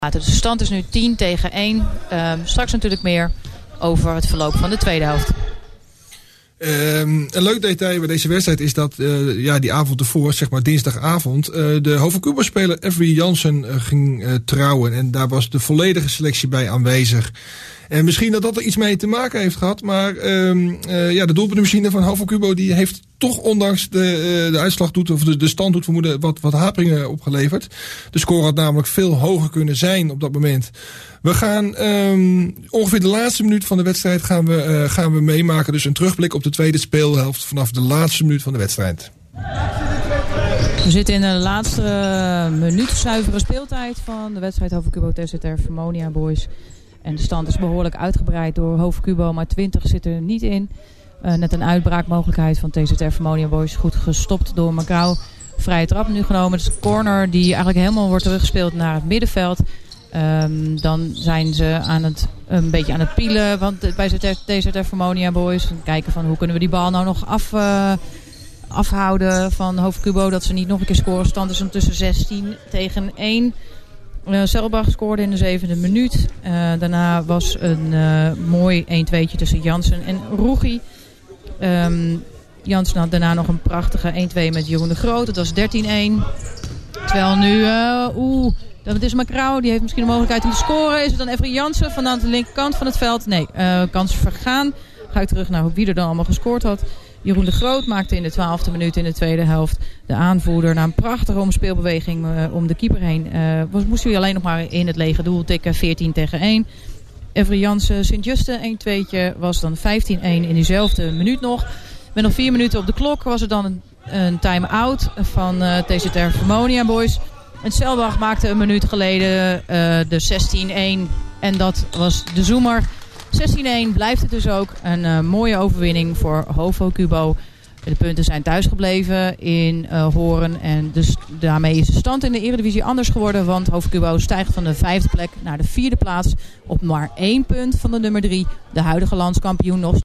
Dus de stand is nu 10-1. Straks natuurlijk meer over het verloop van de tweede helft. Een leuk detail bij deze wedstrijd is dat die avond ervoor, zeg maar dinsdagavond, de HOVO Cubo-speler Avery Jansen ging trouwen. En daar was de volledige selectie bij aanwezig. En misschien dat er iets mee te maken heeft gehad. Maar de doelpuntenmachine van HOVO Cubo die heeft toch ondanks de uitslag of de stand doet vermoeden wat haperingen opgeleverd. De score had namelijk veel hoger kunnen zijn op dat moment. We gaan ongeveer de laatste minuut van de wedstrijd gaan we meemaken. Dus een terugblik op de tweede speelhelft vanaf de laatste minuut van de wedstrijd. We zitten in de laatste minuut zuivere speeltijd van de wedstrijd HOVO Cubo TZR Vermonia Boys. En de stand is behoorlijk uitgebreid door HOVO Cubo, maar 20 zit er niet in. Net een uitbraakmogelijkheid van TZR Vermonia Boys. Goed gestopt door Macau. Vrije trap nu genomen. Dus de corner die eigenlijk helemaal wordt teruggespeeld naar het middenveld. Dan zijn ze een beetje aan het pielen bij TZR Vermonia Boys. Kijken van hoe kunnen we die bal nou nog afhouden van HOVO Cubo. Dat ze niet nog een keer scoren. Stand is ondertussen 16-1. Selbach scoorde in de 7e minuut. Daarna was een mooi 1-2'tje tussen Jansen en Roegie. Jansen had daarna nog een prachtige 1-2 met Jeroen de Groot. Het was 13-1. Terwijl nu... dat is Macau. Die heeft misschien de mogelijkheid om te scoren. Is het dan Avery Jansen van aan de linkerkant van het veld? Nee, kans vergaan. Ga ik terug naar wie er dan allemaal gescoord had. Jeroen de Groot maakte in de 12e minuut in de tweede helft de aanvoerder na een prachtige omspeelbeweging om de keeper heen. Moest hij alleen nog maar in het lege doel tikken, 14-1. Avery Jansen, Sint-Juste 1-2'tje was dan 15-1 in diezelfde minuut nog. Met nog 4 minuten op de klok was er dan een time-out van TZR Vermonia Boys. En Selbach maakte een minuut geleden de 16-1 en dat was de zoemer. 16-1 blijft het dus ook een mooie overwinning voor HOVO Cubo. De punten zijn thuisgebleven in Horen. En dus daarmee is de stand in de Eredivisie anders geworden. Want HOVO Cubo stijgt van de 5e plek naar de 4e plaats. Op maar 1 punt van de nummer 3. De huidige landskampioen nog